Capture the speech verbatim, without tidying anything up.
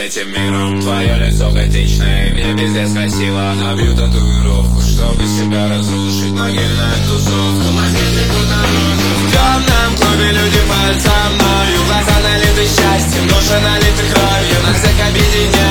этим миром. Твое лицо готичное, мне пиздец красиво. Набью татуировку, чтобы себя разрушить. Могильная тусовка, могильный тут народ. В темном клубе люди пальцем мною. Глаза налиты счастьем, души налиты кровью. Нас всех объединяет